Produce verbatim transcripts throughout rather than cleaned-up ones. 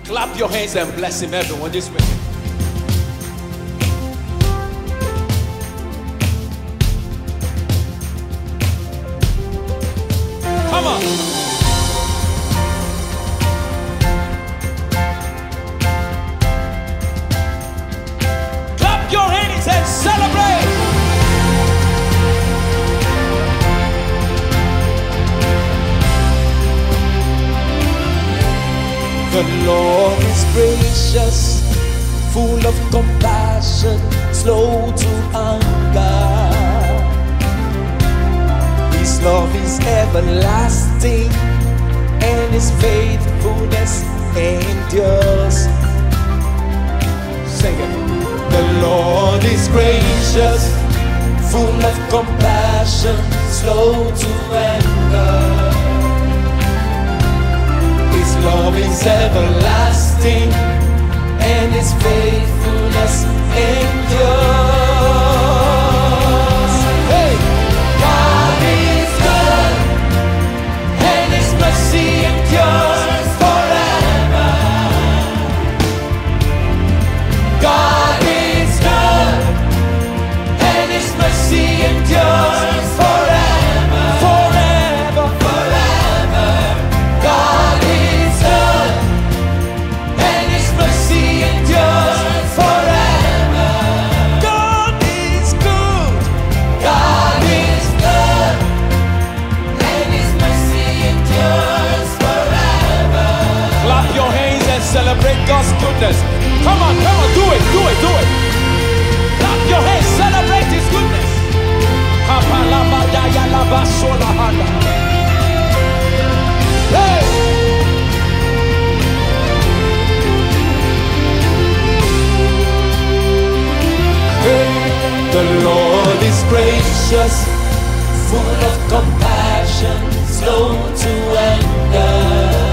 Clap your hands and bless him, everyone, this way. Come on. Clap your hands and celebrate. The Lord is gracious, full of compassion, slow to anger. His love is everlasting, and His faithfulness endures. Sing it. The Lord is gracious, full of compassion, slow to anger. His love is everlasting, and His faithfulness endures. Hey! God is good, and His mercy endures forever. God is good, and His mercy endures forever. Forever, forever. God is good, and His mercy endures forever. God is good. God is good, and His mercy endures forever. Clap your hands and celebrate God's goodness. Come on, come on, do it, do it, do it. Clap your hands, celebrate His goodness. Hey! The Lord is gracious, full of compassion, slow to anger.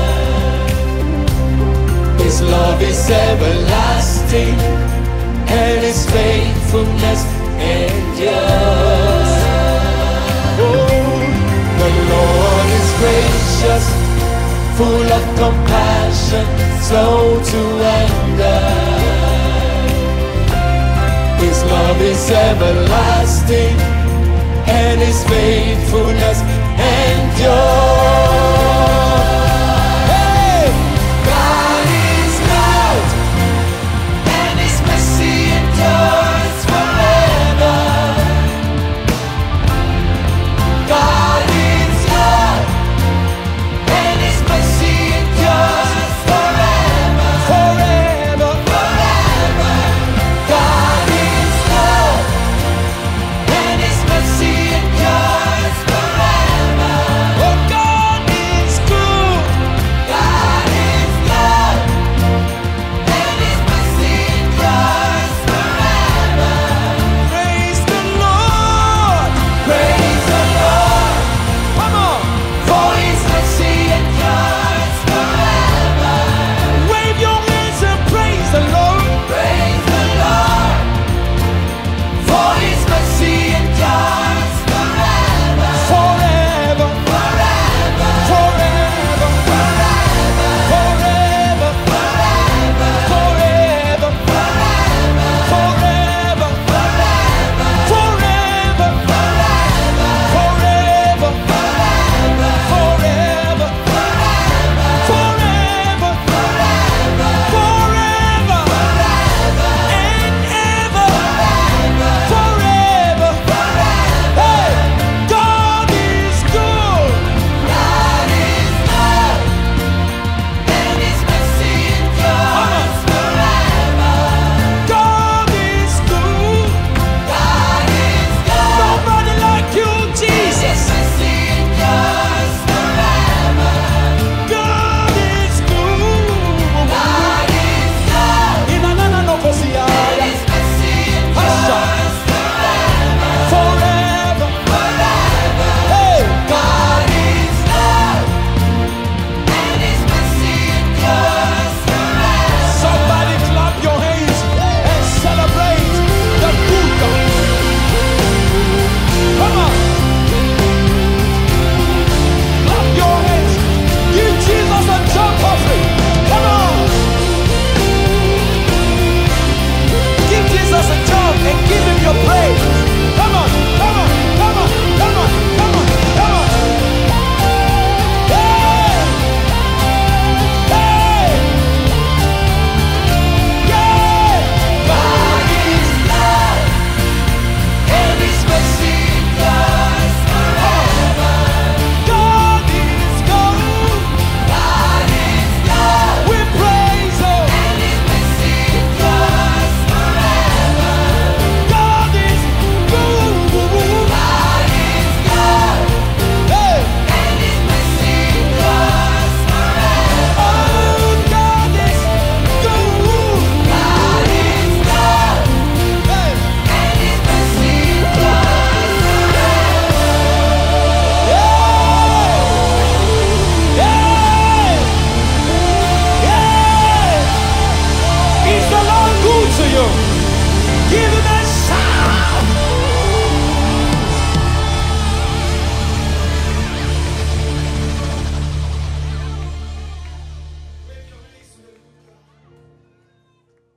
His love is everlasting, and His faithfulness endures. Oh, the Lord is gracious, full of compassion, slow to anger. His love is everlasting, and His faithfulness endures.